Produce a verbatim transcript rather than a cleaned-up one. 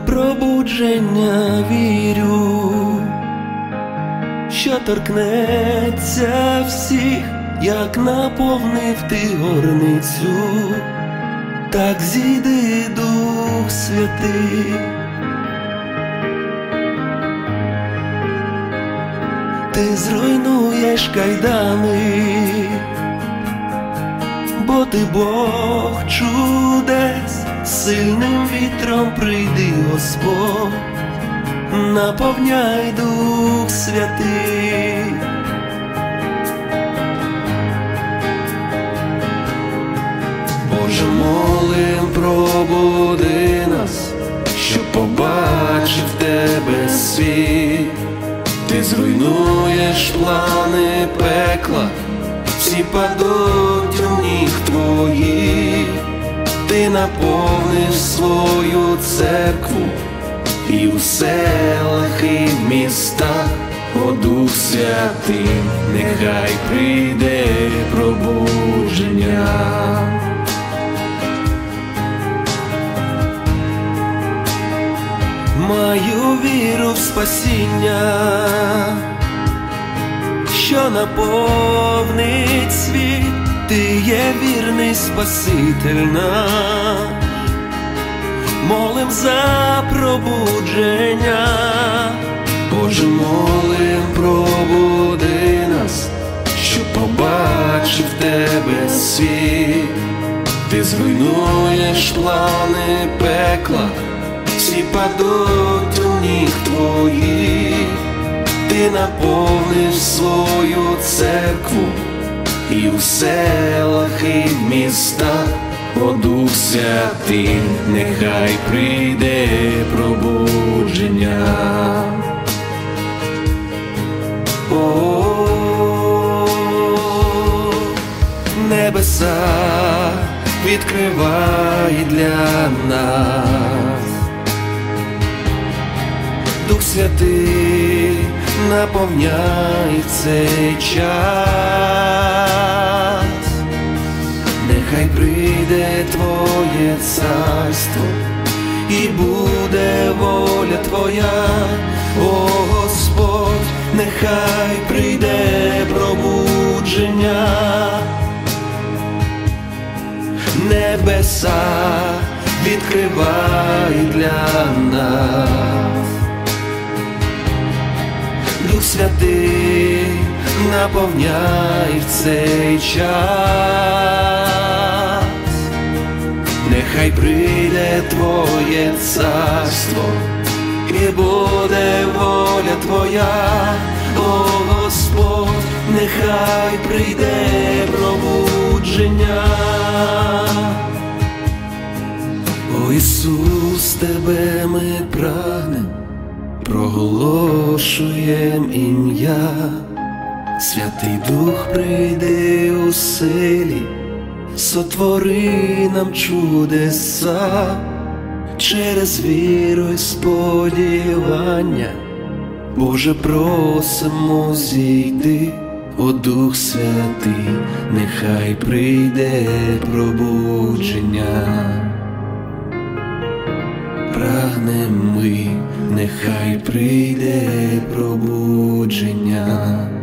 пробудження вірю, що торкнеться всіх, як наповнив ти горницю, так зійди, Дух Святий. Ти зруйнуєш кайдани, бо ти Бог чудес, сильним вітром прийди, Господь, наповняй, Дух Святий. Боже, молим, пробуди нас, щоб побачив тебе світ. Ти зруйнуєш плани пекла, всі падуть у ніг твоїх. Ти наповниш свою церкву і у селах, і в містах, о Дух Святий, нехай прийде пробудження. Маю віру в спасіння, що наповнить світ. Ти є вірний Спаситель наш, молим за пробудження. Боже, молим, пробуди нас, щоб побачив тебе світ. Ти зруйнуєш плани пекла, всі падуть у ніг твоїх. Ти наповниш свою церкву і у селах, і в містах, о Дух Святий, нехай прийде пробудження. О, небеса відкривай для нас, Дух Святий, наповняй цей час. Нехай прийде Твоє царство і буде воля Твоя, о Господь, нехай прийде пробудження. Небеса відкривай для нас, Дух Святий, наповняй в цей час. Нехай прийде Твоє царство і буде воля Твоя, о Господь, нехай прийде пробудження. О Ісус, Тебе ми прагнем, проголошуєм ім'я. Святий Дух, прийди у силі, сотвори нам чудеса. Через віру й сподівання, Боже, просимо, зійди, о Дух Святий, нехай прийде пробудження. Прагнем ми, нехай прийде пробудження.